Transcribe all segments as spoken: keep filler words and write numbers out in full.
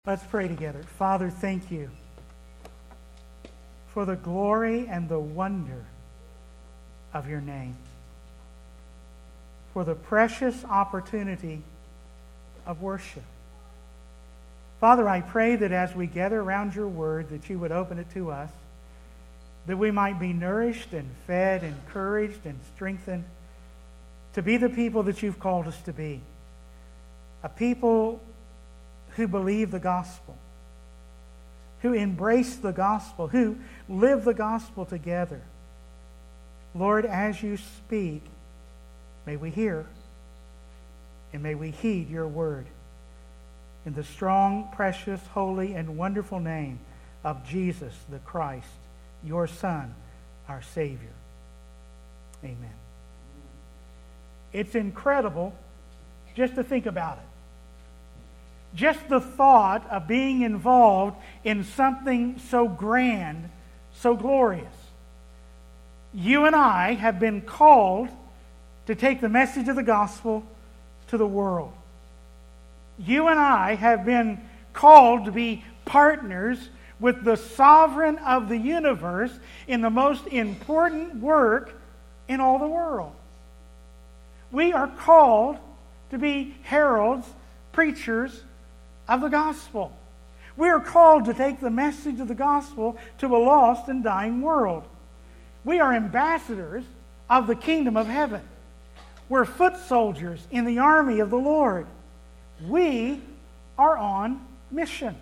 Let's pray together. Father, thank you for the glory and the wonder of your name, for the precious opportunity of worship. Father, I pray that as we gather around your word, that you would open it to us, that we might be nourished and fed, encouraged and strengthened to be the people that you've called us to be, a people who believe the gospel, who embrace the gospel, who live the gospel together. Lord, as you speak, may we hear and may we heed your word. In the strong, precious, holy, and wonderful name of Jesus the Christ, your Son, our Savior. Amen. It's incredible just to think about it. Just the thought of being involved in something so grand, so glorious. You and I have been called to take the message of the gospel to the world. You and I have been called to be partners with the sovereign of the universe in the most important work in all the world. We are called to be heralds, preachers of the gospel. We are called to take the message of the gospel to a lost and dying world. We are ambassadors of the kingdom of heaven. We're foot soldiers in the army of the Lord. We are on mission.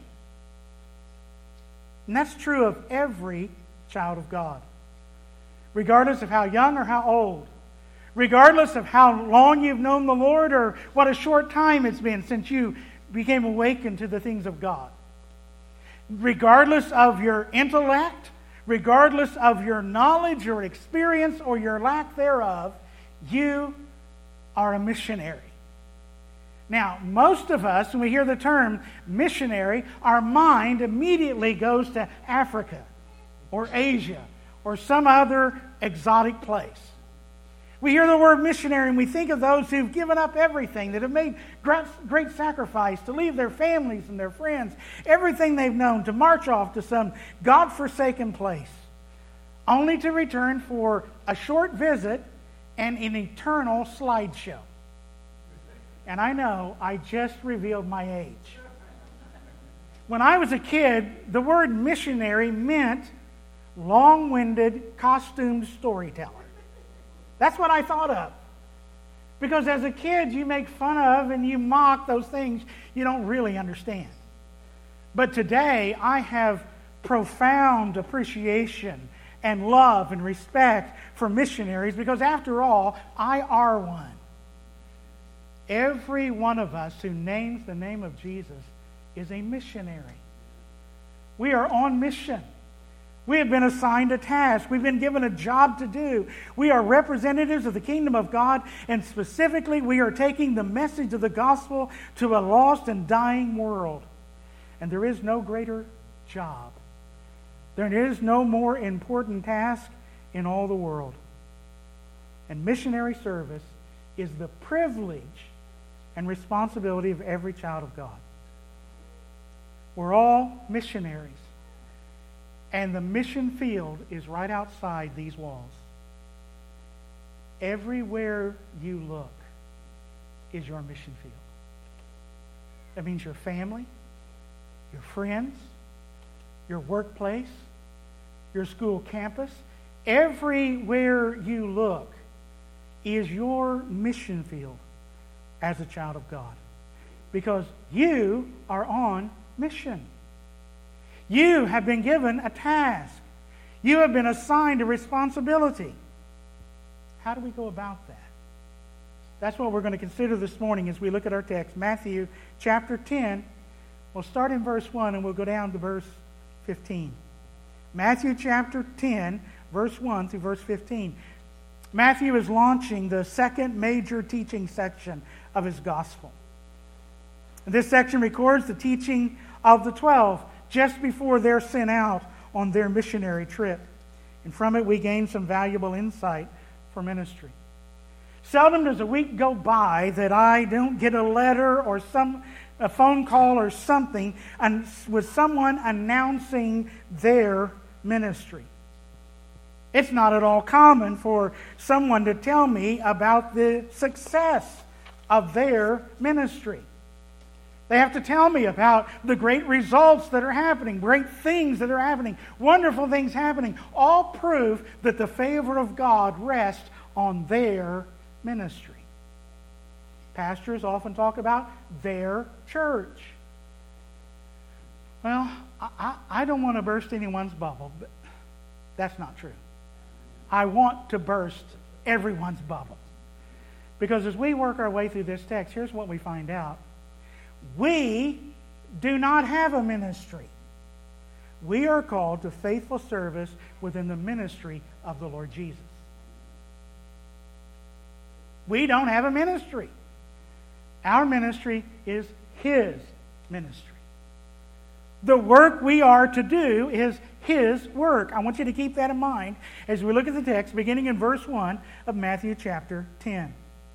And that's true of every child of God, regardless of how young or how old, regardless of how long you've known the Lord or what a short time it's been since you became awakened to the things of God. Regardless of your intellect, regardless of your knowledge or experience or your lack thereof, you are a missionary. Now, most of us, when we hear the term missionary, our mind immediately goes to Africa or Asia or some other exotic place. We hear the word missionary and we think of those who've given up everything, that have made great, great sacrifice to leave their families and their friends, everything they've known, to march off to some God-forsaken place, only to return for a short visit and an eternal slideshow. And I know I just revealed my age. When I was a kid, the word missionary meant long-winded, costumed storyteller. That's what I thought of. Because as a kid, you make fun of and you mock those things you don't really understand. But today, I have profound appreciation and love and respect for missionaries because, after all, I are one. Every one of us who names the name of Jesus is a missionary. We are on mission. We have been assigned a task. We've been given a job to do. We are representatives of the kingdom of God, and specifically, we are taking the message of the gospel to a lost and dying world. And there is no greater job. There is no more important task in all the world. And missionary service is the privilege and responsibility of every child of God. We're all missionaries. And the mission field is right outside these walls. Everywhere you look is your mission field. That means your family, your friends, your workplace, your school campus. Everywhere you look is your mission field as a child of God. Because you are on mission. You have been given a task. You have been assigned a responsibility. How do we go about that? That's what we're going to consider this morning as we look at our text. Matthew chapter ten. We'll start in verse one and we'll go down to verse fifteen. Matthew chapter ten, verse one through verse fifteen. Matthew is launching the second major teaching section of his gospel. This section records the teaching of the twelve just before they're sent out on their missionary trip. And from it we gain some valuable insight for ministry. Seldom does a week go by that I don't get a letter or some a phone call or something and with someone announcing their ministry. It's not at all common for someone to tell me about the success of their ministry. They have to tell me about the great results that are happening, great things that are happening, wonderful things happening. All prove that the favor of God rests on their ministry. Pastors often talk about their church. Well, I, I, I don't want to burst anyone's bubble, but that's not true. I want to burst everyone's bubble. Because as we work our way through this text, here's what we find out. We do not have a ministry. We are called to faithful service within the ministry of the Lord Jesus. We don't have a ministry. Our ministry is His ministry. The work we are to do is His work. I want you to keep that in mind as we look at the text beginning in verse one of Matthew chapter ten.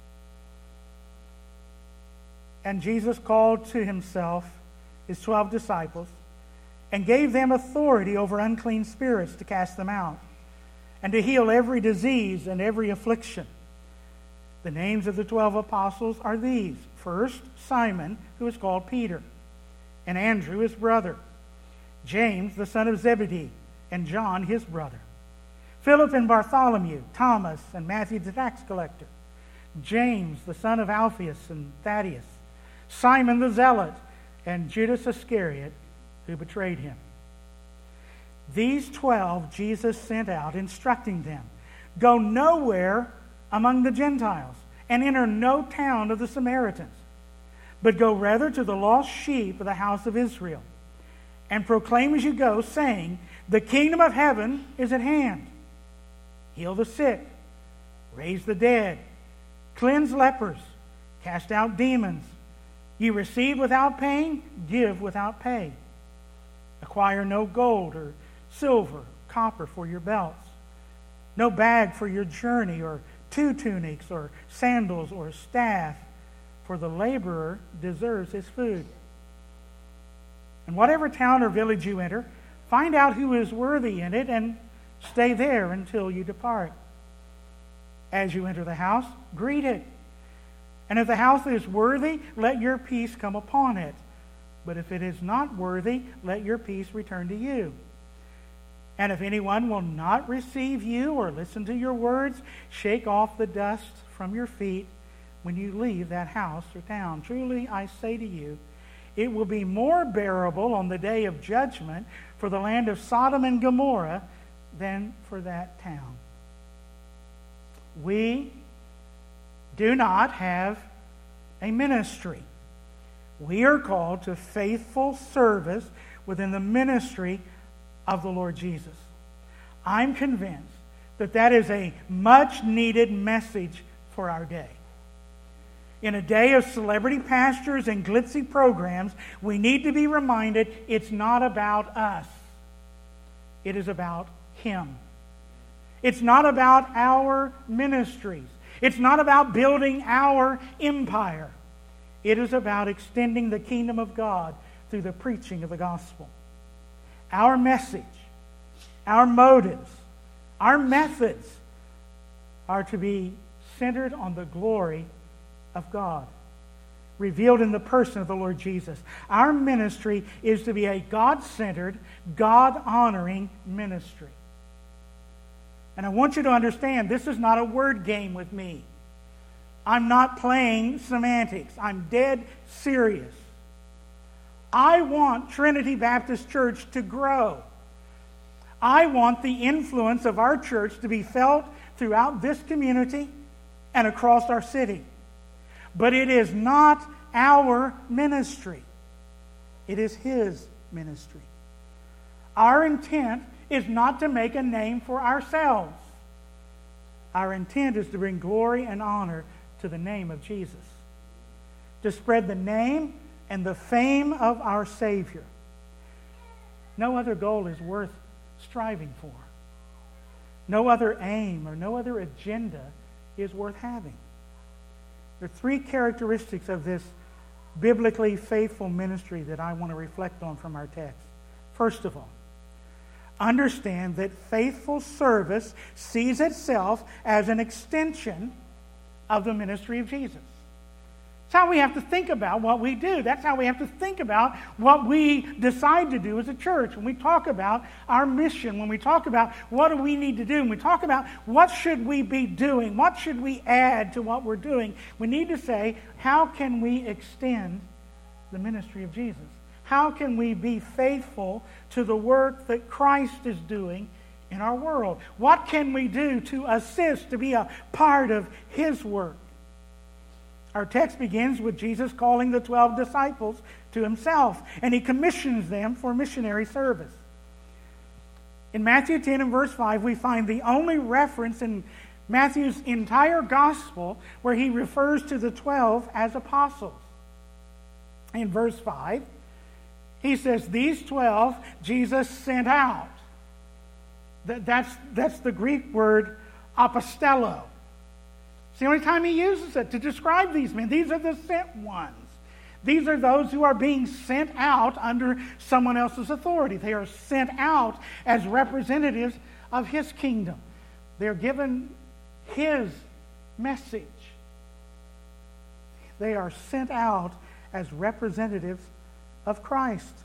And Jesus called to Himself His twelve disciples and gave them authority over unclean spirits to cast them out and to heal every disease and every affliction. The names of the twelve apostles are these. First, Simon, who is called Peter, and Andrew, his brother, James, the son of Zebedee, and John, his brother, Philip and Bartholomew, Thomas and Matthew the tax collector, James, the son of Alphaeus and Thaddeus, Simon the Zealot, and Judas Iscariot, who betrayed Him. These twelve Jesus sent out, instructing them, "Go nowhere among the Gentiles, and enter no town of the Samaritans, but go rather to the lost sheep of the house of Israel, and proclaim as you go, saying, the kingdom of heaven is at hand. Heal the sick, raise the dead, cleanse lepers, cast out demons. Ye receive without paying, give without pay. Acquire no gold or silver, copper for your belts, no bag for your journey, or two tunics, or sandals, or staff, for the laborer deserves his food. And whatever town or village you enter, find out who is worthy in it, and stay there until you depart. As you enter the house, greet it. And if the house is worthy, let your peace come upon it. But if it is not worthy, let your peace return to you. And if anyone will not receive you or listen to your words, shake off the dust from your feet when you leave that house or town. Truly, I say to you, it will be more bearable on the day of judgment for the land of Sodom and Gomorrah than for that town." We do not have a ministry. We are called to faithful service within the ministry of the Lord Jesus. I'm convinced that that is a much needed message for our day. In a day of celebrity pastors and glitzy programs, we need to be reminded it's not about us. It is about Him. It's not about our ministries. It's not about building our empire. It is about extending the kingdom of God through the preaching of the gospel. Our message, our motives, our methods are to be centered on the glory of God, revealed in the person of the Lord Jesus. Our ministry is to be a God-centered, God-honoring ministry. And I want you to understand, this is not a word game with me. I'm not playing semantics. I'm dead serious. I want Trinity Baptist Church to grow. I want the influence of our church to be felt throughout this community and across our city. But it is not our ministry. It is His ministry. Our intent is not to make a name for ourselves. Our intent is to bring glory and honor to the name of Jesus, to spread the name and the fame of our Savior. No other goal is worth striving for. No other aim or no other agenda is worth having. There are three characteristics of this biblically faithful ministry that I want to reflect on from our text. First of all, understand that faithful service sees itself as an extension of the ministry of Jesus. That's how we have to think about what we do. That's how we have to think about what we decide to do as a church. When we talk about our mission, when we talk about what do we need to do, when we talk about what should we be doing, what should we add to what we're doing, we need to say, how can we extend the ministry of Jesus? How can we be faithful to the work that Christ is doing in our world? What can we do to assist, to be a part of His work? Our text begins with Jesus calling the twelve disciples to Himself, and He commissions them for missionary service. In Matthew ten and verse five, we find the only reference in Matthew's entire gospel where He refers to the twelve as apostles. In verse five, He says, these twelve Jesus sent out. That's, that's the Greek word apostello. It's the only time He uses it to describe these men. These are the sent ones. These are those who are being sent out under someone else's authority. They are sent out as representatives of His kingdom. They're given His message. They are sent out as representatives of Christ.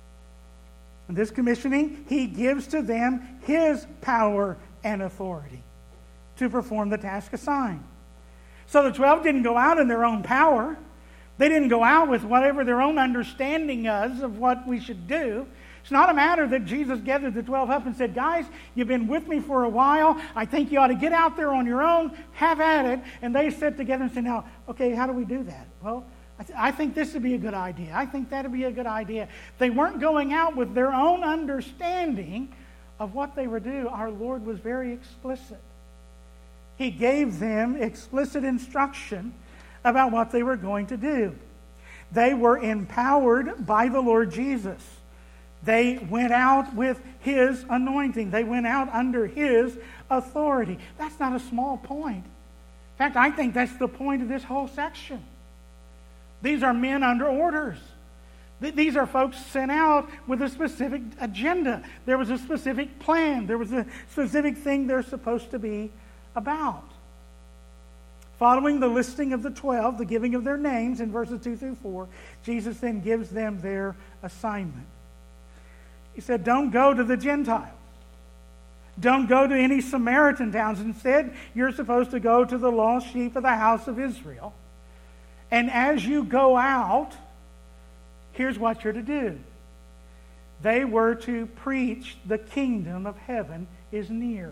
In this commissioning, He gives to them His power and authority to perform the task assigned. So the twelve didn't go out in their own power. They didn't go out with whatever their own understanding is of what we should do. It's not a matter that Jesus gathered the twelve up and said, guys, you've been with me for a while. I think you ought to get out there on your own. Have at it. And they sit together and say, now, okay, how do we do that? Well, I, th- I think this would be a good idea. I think that would be a good idea. They weren't going out with their own understanding of what they were doing. Our Lord was very explicit. He gave them explicit instruction about what they were going to do. They were empowered by the Lord Jesus. They went out with His anointing. They went out under His authority. That's not a small point. In fact, I think that's the point of this whole section. These are men under orders. These are folks sent out with a specific agenda. There was a specific plan. There was a specific thing they're supposed to be about. Following the listing of the twelve, the giving of their names in verses two through four, Jesus then gives them their assignment. He said, don't go to the Gentiles. Don't go to any Samaritan towns. Instead, you're supposed to go to the lost sheep of the house of Israel. And as you go out, here's what you're to do. They were to preach the kingdom of heaven is near.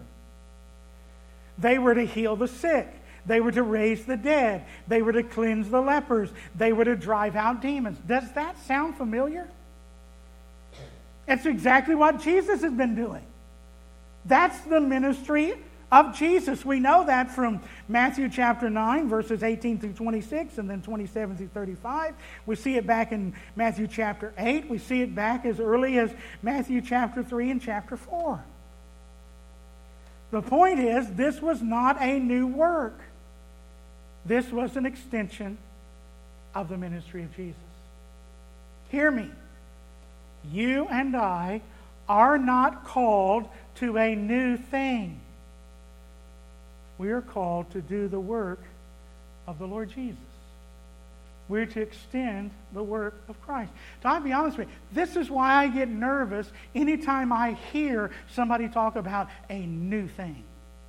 They were to heal the sick. They were to raise the dead. They were to cleanse the lepers. They were to drive out demons. Does that sound familiar? It's exactly what Jesus has been doing. That's the ministry of Jesus. We know that from Matthew chapter nine, verses eighteen through twenty-six, and then twenty-seven through thirty-five. We see it back in Matthew chapter eight. We see it back as early as Matthew chapter three and chapter four. The point is, this was not a new work. This was an extension of the ministry of Jesus. Hear me. You and I are not called to a new thing. We are called to do the work of the Lord Jesus. We're to extend the work of Christ. So I'll be honest with you, this is why I get nervous anytime I hear somebody talk about a new thing.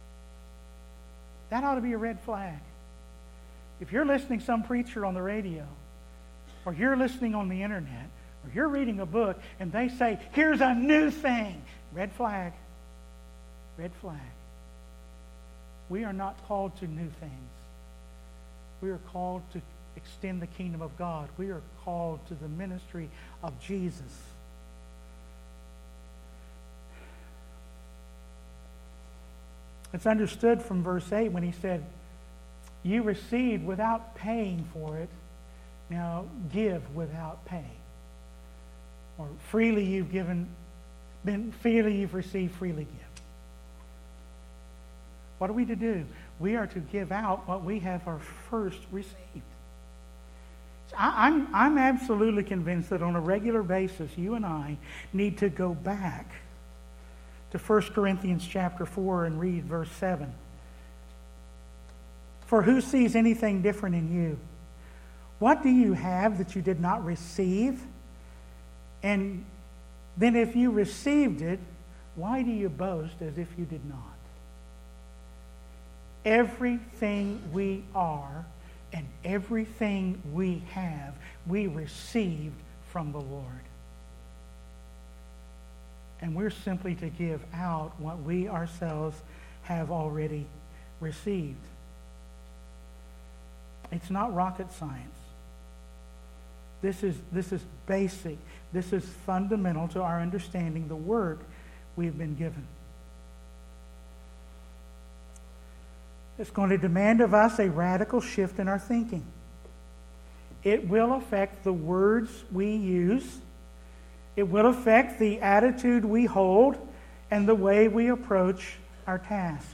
That ought to be a red flag. If you're listening to some preacher on the radio, or you're listening on the internet, or you're reading a book, and they say, here's a new thing, red flag. Red flag. We are not called to new things. We are called to extend the kingdom of God. We are called to the ministry of Jesus. It's understood from verse eight when he said, you received without paying for it, now give without pay. Or freely you've given, been freely you've received, freely give. What are we to do? We are to give out what we have our first received. I, I'm, I'm absolutely convinced that on a regular basis, you and I need to go back to First Corinthians chapter four and read verse seven. For who sees anything different in you? What do you have that you did not receive? And then if you received it, why do you boast as if you did not? Everything we are and everything we have, we received from the Lord. And we're simply to give out what we ourselves have already received. It's not rocket science. This is, this is basic. This is fundamental to our understanding the work we've been given. It's going to demand of us a radical shift in our thinking. It will affect the words we use. It will affect the attitude we hold and the way we approach our task.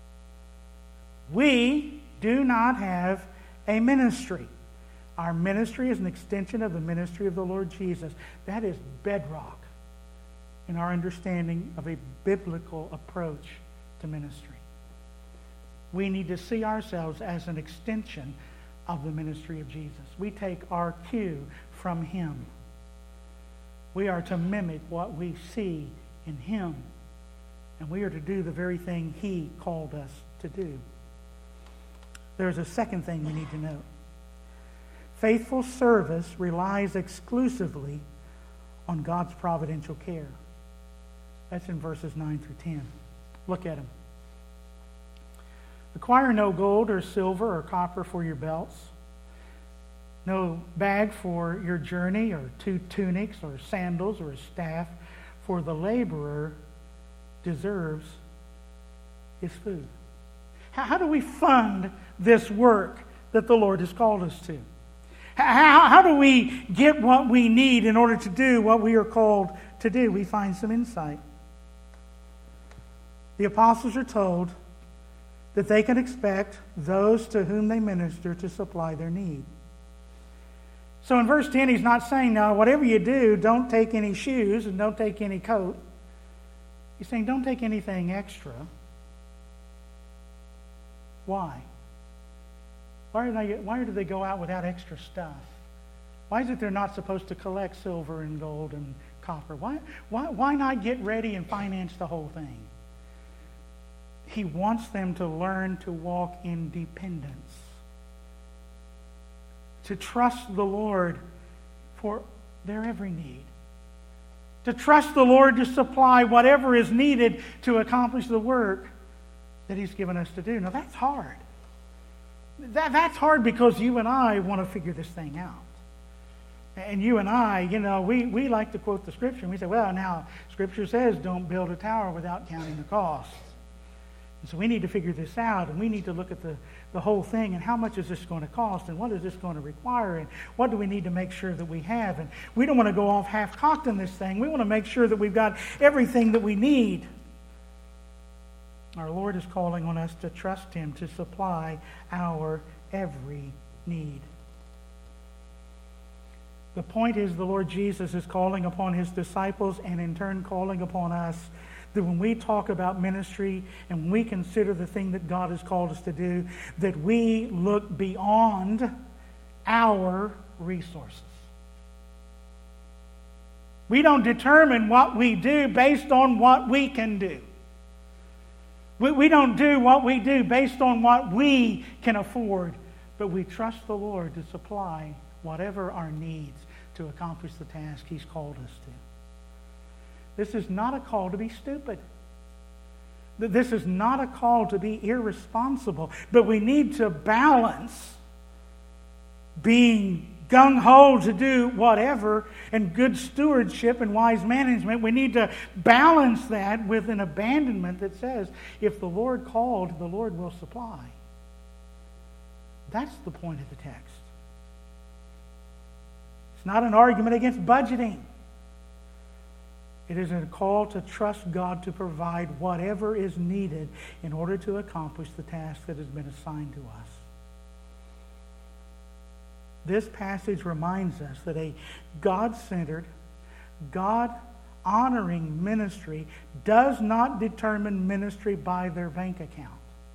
We do not have a ministry. Our ministry is an extension of the ministry of the Lord Jesus. That is bedrock in our understanding of a biblical approach to ministry. We need to see ourselves as an extension of the ministry of Jesus. We take our cue from Him. We are to mimic what we see in Him. And we are to do the very thing He called us to do. There's a second thing we need to know. Faithful service relies exclusively on God's providential care. That's in verses nine through ten. Look at them. Acquire no gold or silver or copper for your belts, no bag for your journey, or two tunics or sandals or a staff, for the laborer deserves his food. How, how do we fund this work that the Lord has called us to? How, how do we get what we need in order to do what we are called to do? We find some insight. The apostles are told that they can expect those to whom they minister to supply their need. So in verse ten, he's not saying, now, whatever you do, don't take any shoes and don't take any coat. He's saying, don't take anything extra. Why? Why do they, why do they go out without extra stuff? Why is it they're not supposed to collect silver and gold and copper? Why, why, why not get ready and finance the whole thing? He wants them to learn to walk in dependence, to trust the Lord for their every need, to trust the Lord to supply whatever is needed to accomplish the work that He's given us to do. Now that's hard. That, that's hard because you and I want to figure this thing out. And you and I, you know, we, we like to quote the Scripture. And we say, well, now, Scripture says don't build a tower without counting the cost. And so we need to figure this out, and we need to look at the, the whole thing, and how much is this going to cost, and what is this going to require, and what do we need to make sure that we have. And we don't want to go off half-cocked in this thing. We want to make sure that we've got everything that we need. Our Lord is calling on us to trust Him to supply our every need. The point is, the Lord Jesus is calling upon His disciples and in turn calling upon us, that when we talk about ministry and when we consider the thing that God has called us to do, that we look beyond our resources. We don't determine what we do based on what we can do. We, we don't do what we do based on what we can afford, but we trust the Lord to supply whatever our needs to accomplish the task He's called us to. This is not a call to be stupid. This is not a call to be irresponsible, but we need to balance being gung-ho to do whatever and good stewardship and wise management. We need to balance that with an abandonment that says, if the Lord called, the Lord will supply. That's the point of the text. It's not an argument against budgeting. It is a call to trust God to provide whatever is needed in order to accomplish the task that has been assigned to us. This passage reminds us that a God-centered, God-honoring ministry does not determine ministry by their bank account.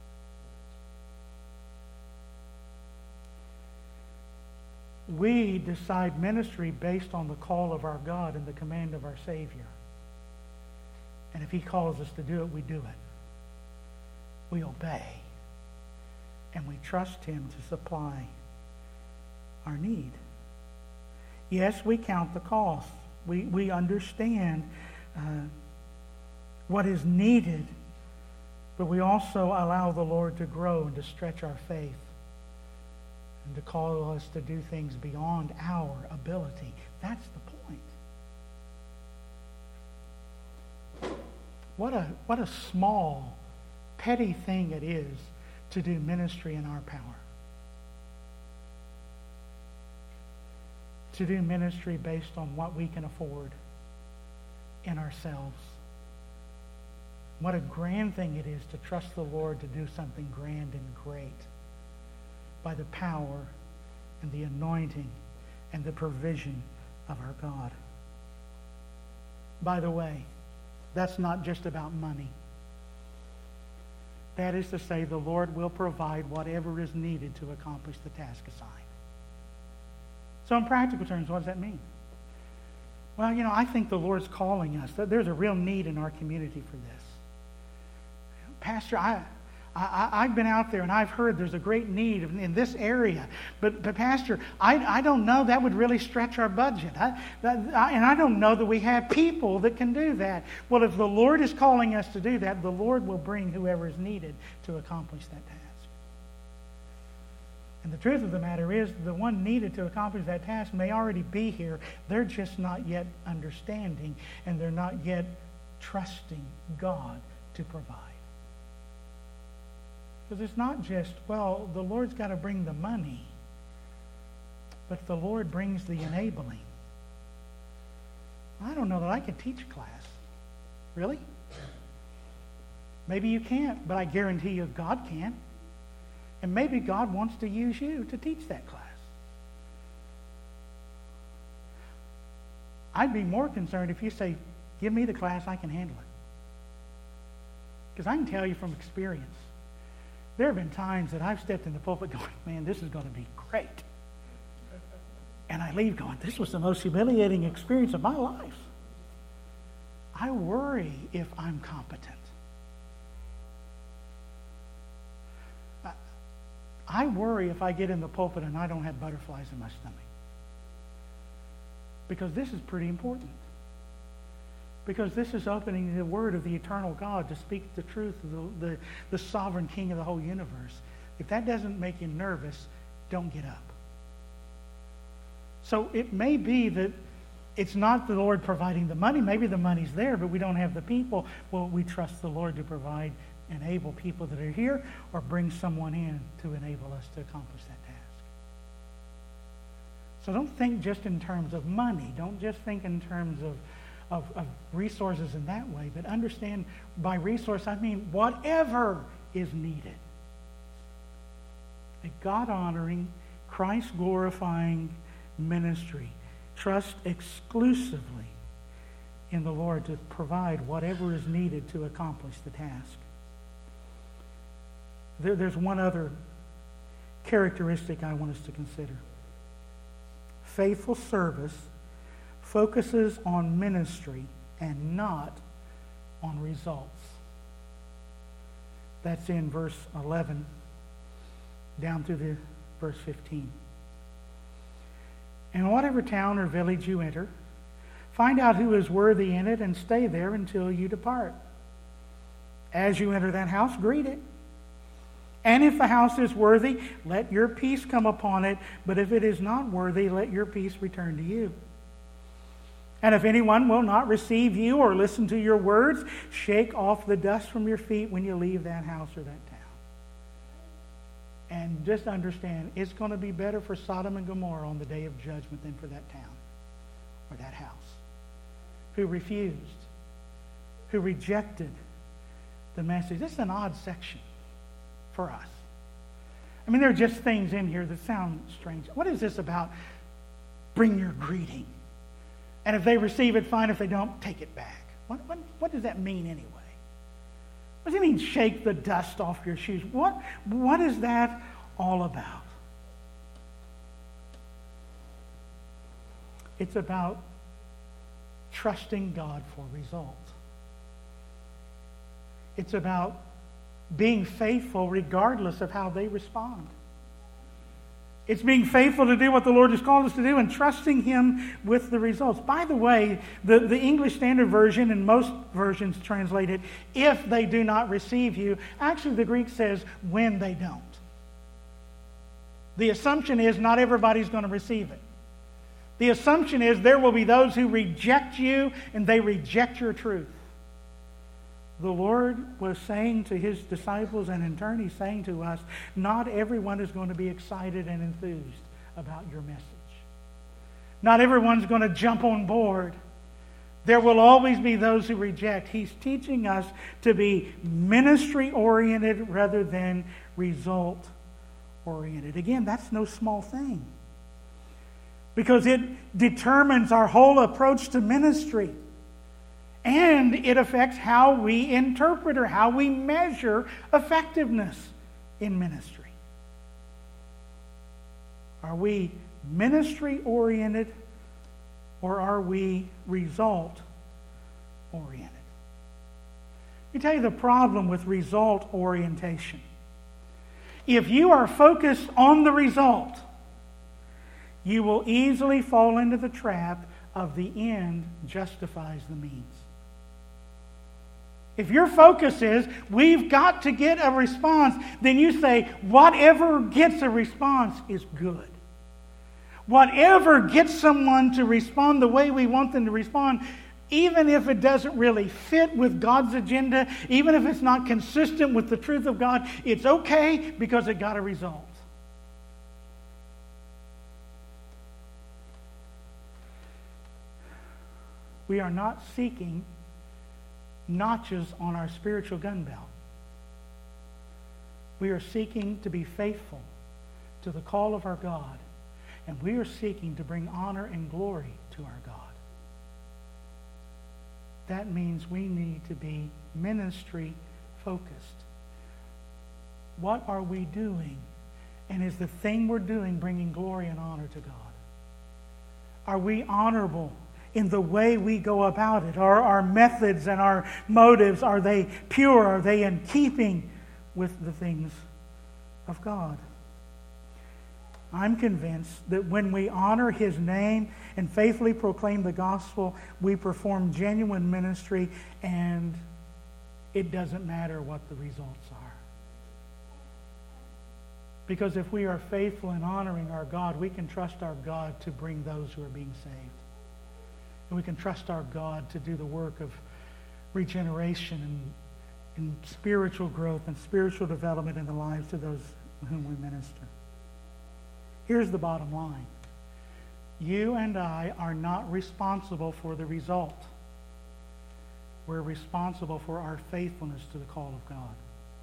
We decide ministry based on the call of our God and the command of our Savior. And if He calls us to do it, we do it. We obey. And we trust Him to supply our need. Yes, we count the cost. We, we understand uh, what is needed, but we also allow the Lord to grow and to stretch our faith and to call us to do things beyond our ability. That's the point. What a, what a small, petty thing it is to do ministry in our power. To do ministry based on what we can afford in ourselves. What a grand thing it is to trust the Lord to do something grand and great by the power and the anointing and the provision of our God. By the way, that's not just about money. That is to say, the Lord will provide whatever is needed to accomplish the task assigned. So in practical terms, what does that mean? Well, you know, I think the Lord's calling us. There's a real need in our community for this. Pastor, I, I, I've been out there and I've heard there's a great need in this area. But, but Pastor, I, I don't know that would really stretch our budget. I, that, I, and I don't know that we have people that can do that. Well, if the Lord is calling us to do that, the Lord will bring whoever is needed to accomplish that task. And the truth of the matter is, the one needed to accomplish that task may already be here. They're just not yet understanding, and they're not yet trusting God to provide. Because it's not just, well, the Lord's got to bring the money, but the Lord brings the enabling. I don't know that I could teach a class. Really? Maybe you can't, but I guarantee you God can. And maybe God wants to use you to teach that class. I'd be more concerned if you say, give me the class, I can handle it. Because I can tell you from experience, there have been times that I've stepped in the pulpit going, man, this is going to be great. And I leave going, this was the most humiliating experience of my life. I worry if I'm competent. I worry if I get in the pulpit and I don't have butterflies in my stomach. Because this is pretty important. Because this is opening the word of the eternal God to speak the truth of the, the, the sovereign King of the whole universe. If that doesn't make you nervous, don't get up. So it may be that it's not the Lord providing the money. Maybe the money's there, but we don't have the people. Well, we trust the Lord to provide, enable people that are here, or bring someone in to enable us to accomplish that task. So don't think just in terms of money. Don't just think in terms of, of, of resources in that way, but understand by resource I mean whatever is needed. A God-honoring, Christ-glorifying ministry. Trust exclusively in the Lord to provide whatever is needed to accomplish the task. There, there's one other characteristic I want us to consider. Faithful service focuses on ministry and not on results. That's in verse eleven down through the verse fifteen. In whatever town or village you enter, find out who is worthy in it and stay there until you depart. As you enter that house, greet it. And if the house is worthy, let your peace come upon it. But if it is not worthy, let your peace return to you. And if anyone will not receive you or listen to your words, shake off the dust from your feet when you leave that house or that town. And just understand, it's going to be better for Sodom and Gomorrah on the day of judgment than for that town or that house who refused, who rejected the message. This is an odd section for us. I mean, there are just things in here that sound strange. What is this about? Bring your greeting. And if they receive it, fine. If they don't, take it back. What, what, what does that mean anyway? What does it mean, shake the dust off your shoes? What, what is that all about? It's about trusting God for results. It's about being faithful regardless of how they respond. It's being faithful to do what the Lord has called us to do and trusting Him with the results. By the way, the, the English Standard Version and most versions translate it, if they do not receive you. Actually, the Greek says, when they don't. The assumption is not everybody's going to receive it. The assumption is there will be those who reject you and they reject your truth. The Lord was saying to His disciples, and in turn He's saying to us, not everyone is going to be excited and enthused about your message. Not everyone's going to jump on board. There will always be those who reject. He's teaching us to be ministry-oriented rather than result-oriented. Again, that's no small thing, because it determines our whole approach to ministry. And it affects how we interpret or how we measure effectiveness in ministry. Are we ministry-oriented or are we result-oriented? Let me tell you the problem with result orientation. If you are focused on the result, you will easily fall into the trap of the end justifies the means. If your focus is, we've got to get a response, then you say, whatever gets a response is good. Whatever gets someone to respond the way we want them to respond, even if it doesn't really fit with God's agenda, even if it's not consistent with the truth of God, it's okay because it got a result. We are not seeking notches on our spiritual gun belt. We are seeking to be faithful to the call of our God, and we are seeking to bring honor and glory to our God. That means we need to be ministry focused. What are we doing? And is the thing we're doing bringing glory and honor to God? Are we honorable in the way we go about it? Are our methods and our motives, are they pure? Are they in keeping with the things of God? I'm convinced that when we honor His name and faithfully proclaim the gospel, we perform genuine ministry, and it doesn't matter what the results are. Because if we are faithful in honoring our God, we can trust our God to bring those who are being saved. And we can trust our God to do the work of regeneration and, and spiritual growth and spiritual development in the lives of those whom we minister. Here's the bottom line. You and I are not responsible for the result. We're responsible for our faithfulness to the call of God.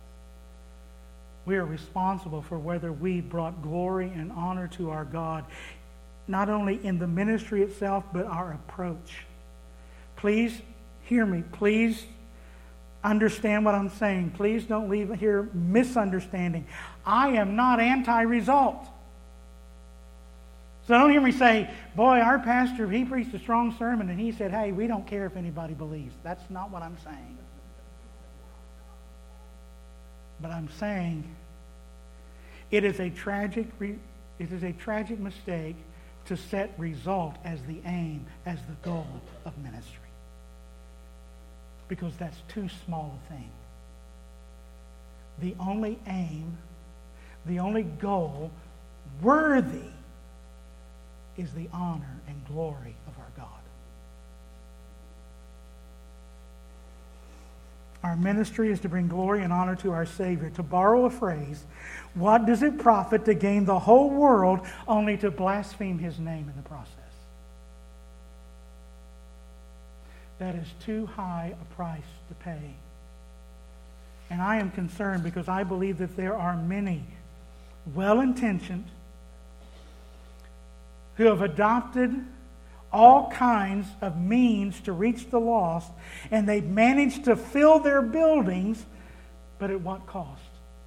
We are responsible for whether we brought glory and honor to our God, not only in the ministry itself, but our approach. Please hear me. Please understand what I'm saying. Please don't leave here misunderstanding. I am not anti-result. So don't hear me say, boy, our pastor, he preached a strong sermon and he said, hey, we don't care if anybody believes. That's not what I'm saying. But I'm saying it is a tragic, it is a tragic mistake to set result as the aim, as the goal of ministry. Because that's too small a thing. The only aim, the only goal worthy is the honor and glory of our God. Our ministry is to bring glory and honor to our Savior. To borrow a phrase, what does it profit to gain the whole world only to blaspheme His name in the process? That is too high a price to pay. And I am concerned because I believe that there are many well-intentioned, who have adopted all kinds of means to reach the lost, and they've managed to fill their buildings, but at what cost?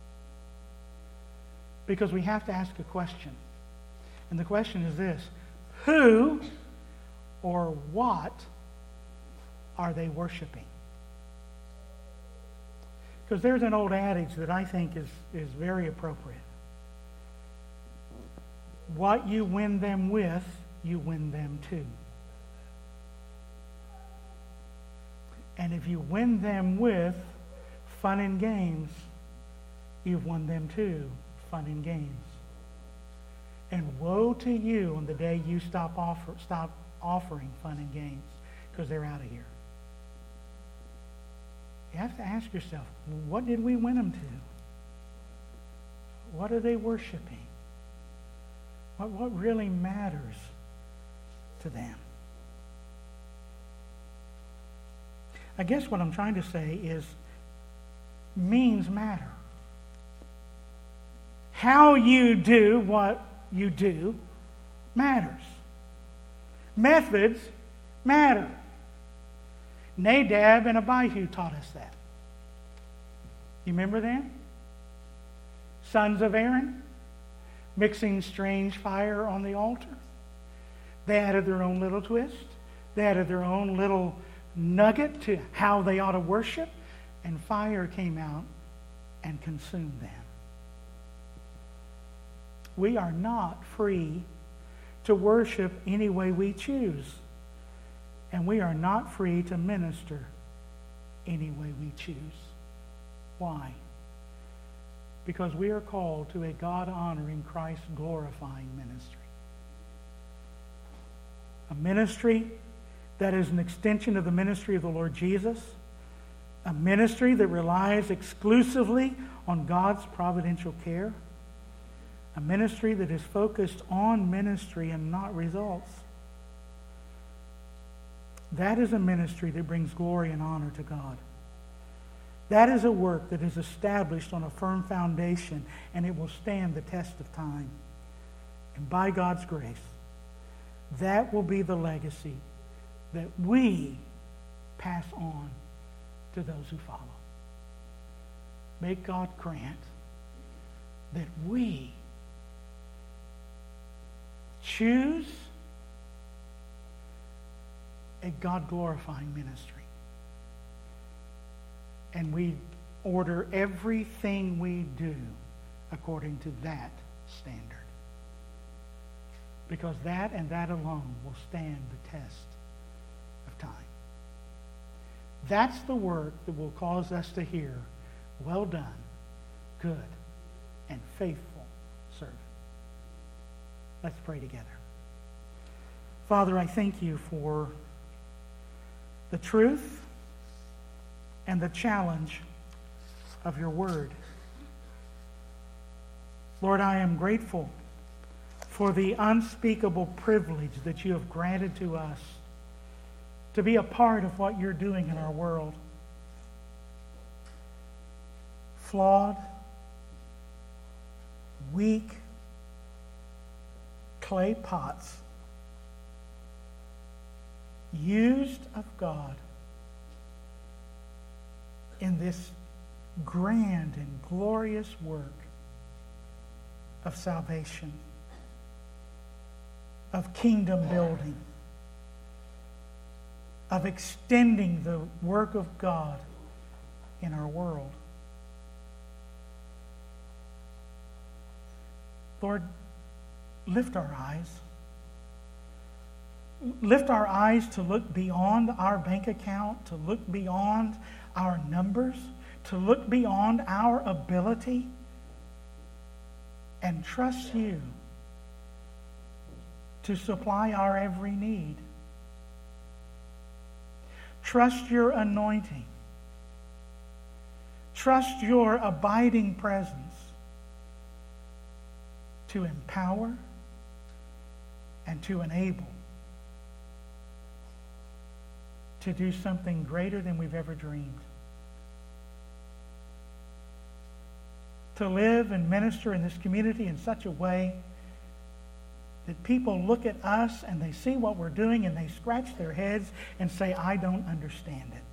Because we have to ask a question. And the question is this: who or what are they worshiping? Because there's an old adage that I think is, is very appropriate. What you win them with, you win them to. And if you win them with fun and games, you've won them to fun and games. And woe to you on the day you stop offer, stop offering fun and games, because they're out of here. You have to ask yourself, what did we win them to? What are they worshiping? What, what really matters to them? I guess what I'm trying to say is means matter. How you do what you do matters. Methods matter. Nadab and Abihu taught us that. You remember them? Sons of Aaron, mixing strange fire on the altar. They added their own little twist. They added their own little nugget to how they ought to worship, and fire came out and consumed them. We are not free to worship any way we choose. And we are not free to minister any way we choose. Why? Because we are called to a God-honoring, Christ-glorifying ministry. A ministry that is an extension of the ministry of the Lord Jesus. A ministry that relies exclusively on God's providential care. A ministry that is focused on ministry and not results. That is a ministry that brings glory and honor to God. That is a work that is established on a firm foundation, and it will stand the test of time. And by God's grace, that will be the legacy that we pass on to those who follow. May God grant that we choose a God-glorifying ministry. And we order everything we do according to that standard. Because that and that alone will stand the test of time. That's the work that will cause us to hear, well done, good, and faithful servant. Let's pray together. Father, I thank you for the truth and the challenge of your word. Lord, I am grateful for the unspeakable privilege that you have granted to us to be a part of what you're doing in our world. Flawed, weak, clay pots, used of God in this grand and glorious work of salvation, of kingdom building, of extending the work of God in our world. Lord, lift our eyes. Lift our eyes to look beyond our bank account, to look beyond our numbers, to look beyond our ability, and trust you to supply our every need. Trust your anointing. Trust your abiding presence to empower and to enable to do something greater than we've ever dreamed. to live and minister in this community in such a way that people look at us and they see what we're doing and they scratch their heads and say, I don't understand it.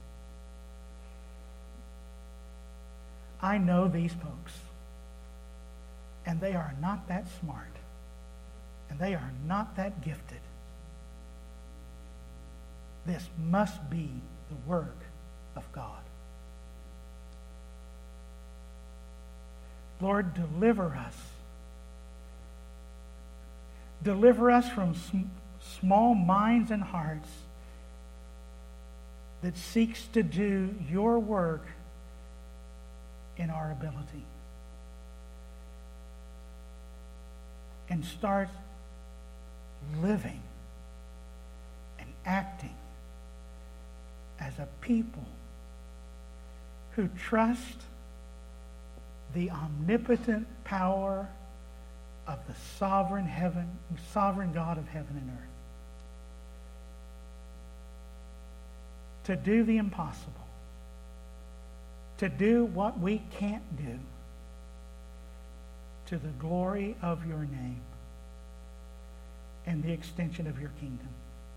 I know these folks, and they are not that smart, and they are not that gifted. This must be the work of God. Lord, deliver us. Deliver us from sm- small minds and hearts that seeks to do your work in our ability. And start living and acting as a people who trust the omnipotent power of the sovereign heaven, sovereign God of heaven and earth, to do the impossible, to do what we can't do, to the glory of your name and the extension of your kingdom.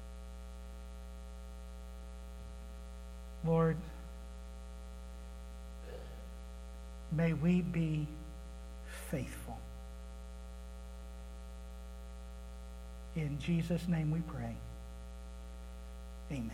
Lord, may we be faithful. In Jesus' name we pray. Amen.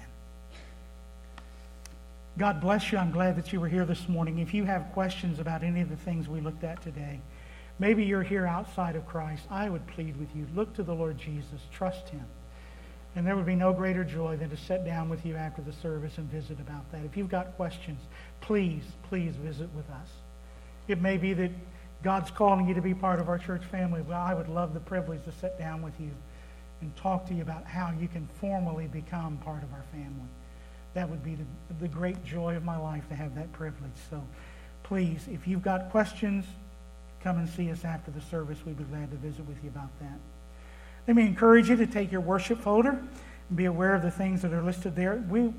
God bless you. I'm glad that you were here this morning. If you have questions about any of the things we looked at today, maybe you're here outside of Christ, I would plead with you, look to the Lord Jesus. Trust him. And there would be no greater joy than to sit down with you after the service and visit about that. If you've got questions, please, please visit with us. It may be that God's calling you to be part of our church family. Well, I would love the privilege to sit down with you and talk to you about how you can formally become part of our family. That would be the, the great joy of my life to have that privilege. So please, if you've got questions, come and see us after the service. We'd be glad to visit with you about that. Let me encourage you to take your worship folder and be aware of the things that are listed there. We